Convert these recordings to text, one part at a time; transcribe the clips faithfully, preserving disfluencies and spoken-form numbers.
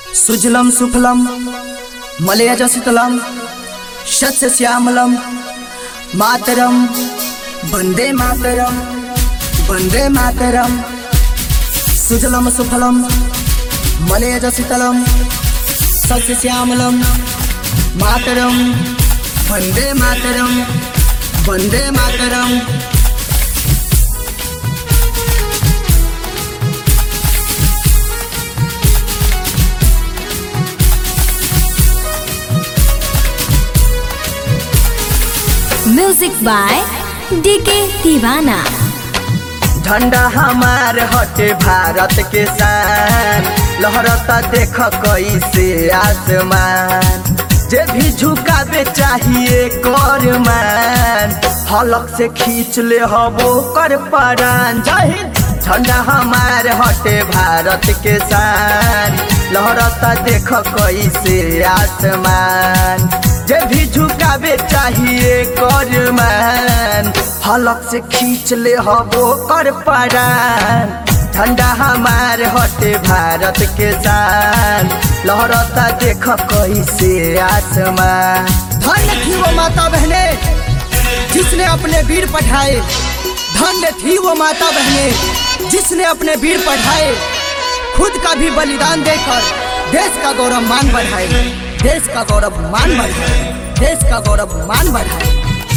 सुजलम सुफलम मलयज शीतलम सस्य श्यामलम मातरम वंदे मातरम वंदे मातरम। सुजलम सुफलम मलयज शीतलम सस्य श्यामलम Mataram Vande Mataram Vande Mataram. Music by DK दीवाना। झंडा हमार हटे भारत के शान, लहरता देख कैसे आसमान। जे भी झुकावे चाहिए कर मान, हलक से खींच ले हबो कर परान। जय हिंद। झंडा हमार हटे भारत के शान, लहरता देख कैसे आसमान। जे भी झुकावे चाहिए कर मान, हलक से खींच ले हबो कर परान। झंडा हमार हटे भारत के शान, लहरता देख कैसे आसमान। धन्य थी वो माता बहने जिसने अपने वीर पठाए, धन्य थी वो माता बहने जिसने अपने वीर पठाए। खुद का भी बलिदान देकर देश का गौरव मान बढ़ाए, देश का गौरव मान बढ़ाए, देश का गौरव मान बढ़ाए।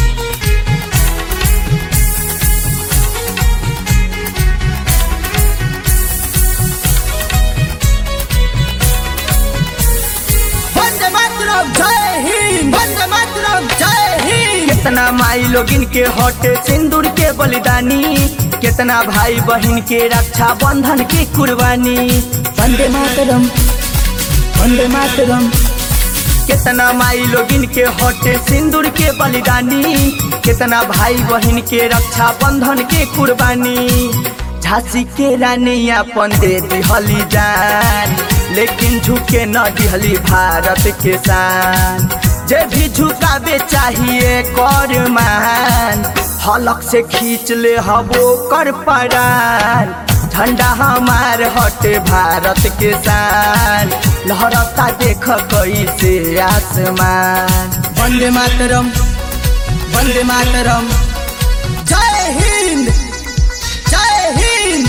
वंदे मातरम जय हिंद, वंदे मातरम जय हिंद। कितना माई लोगिन के हटे सिंदूर के बलिदानी, कितना भाई बहन के रक्षा बंधन की कुर्बानी। वंदे मातरम वंदे मातरम। कितना माई लोगिन के हटे सिंदूर के बलिदानी, कितना भाई बहन के रक्षा बंधन के कुर्बानी। झांसी के रानी अपन दे दिहली जान, लेकिन झुके न दिहली भारत के शान। जे भी झुकावे चाहिए कर मान, हलक से खींच ले हबो कर परान। झंडा हमार हटे भारत के शान, लहरता देख कैसे आसमान। वंदे मातरम वंदे मातरम जय हिंद जय हिंद।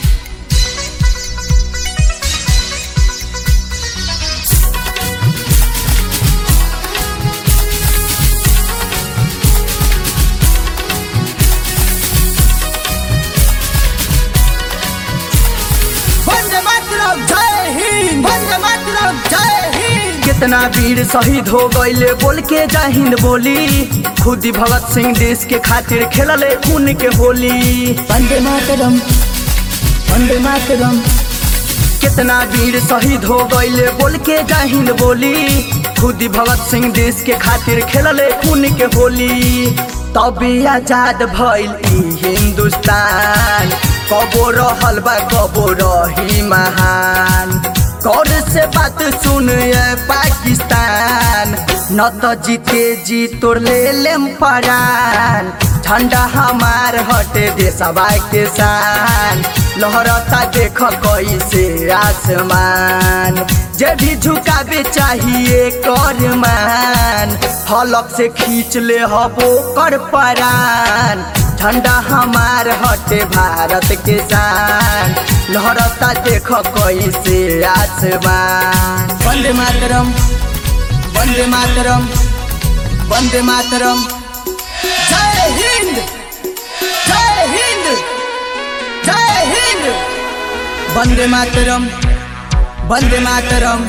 कितना वीर शहीद हो गईले बोल के जय हिंद बोली, खुद ही भगत सिंह देश के खातिर खेलले खून के होली। वंदे मातरम वंदे मातरम। कितना वीर शहीद हो गईले बोल के जय हिंद बोली, खुद ही भगत सिंह देश के खातिर खेलले खून के होली। तभी आजाद भइल ई हिंदुस्तान, कबो रहल बा कबो रही महान। गौर से बात सुन पाकिस्तान, न तो जीते जी तोड़ ले लेम परान। झंडा हमार हटे देशवा के शान, लहरता देख कैसे आसमान। जे भी झुकावे चाहिए कर मान, हलक से खींच ले हबो कर परान। झंडा हमार हटे भारत के शान, लहरता देख कैसे आसमान। वंदे मातरम वंदे मातरम वंदे मातरम जय हिंद जय हिंद जय हिंद। वंदे मातरम वंदे मातरम।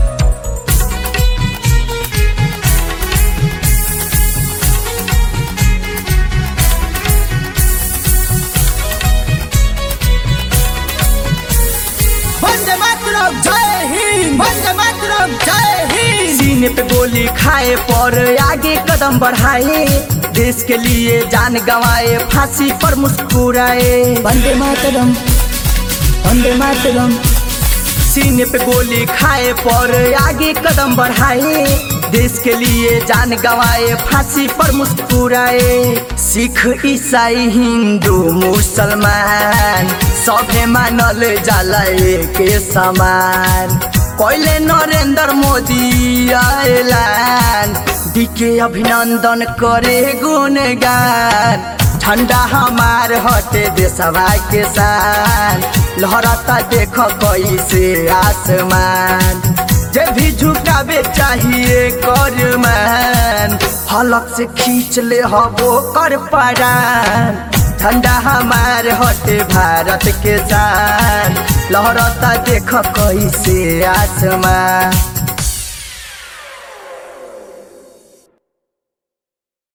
जय हिंद वंदे मातरम जय हिंद। सीने पे गोली खाए पर आगे कदम बढ़ाए, देश के लिए जान गंवाए फांसी पर मुस्कुराए। वंदे मातरम वंदे मातरम। सीने पे गोली खाए पर आगे कदम बढ़ाए, देश के लिए जान गंवाए फांसी पर मुस्कुराए। सिख ईसाई हिंदू मुसलमान सभे मानल जाला एक समान। पहले नरेंद्र मोदी ऐलान दिके अभिनंदन करे गुणगान झंडा हमार हटे देशवा के शान लहराता देख कैसे आसमान जे भी झुकावे चाहिए कर मान हलक से खींच ले हबो कर परान झंडा हमार हटे भारत के शान लहराता देख कैसे आसमान।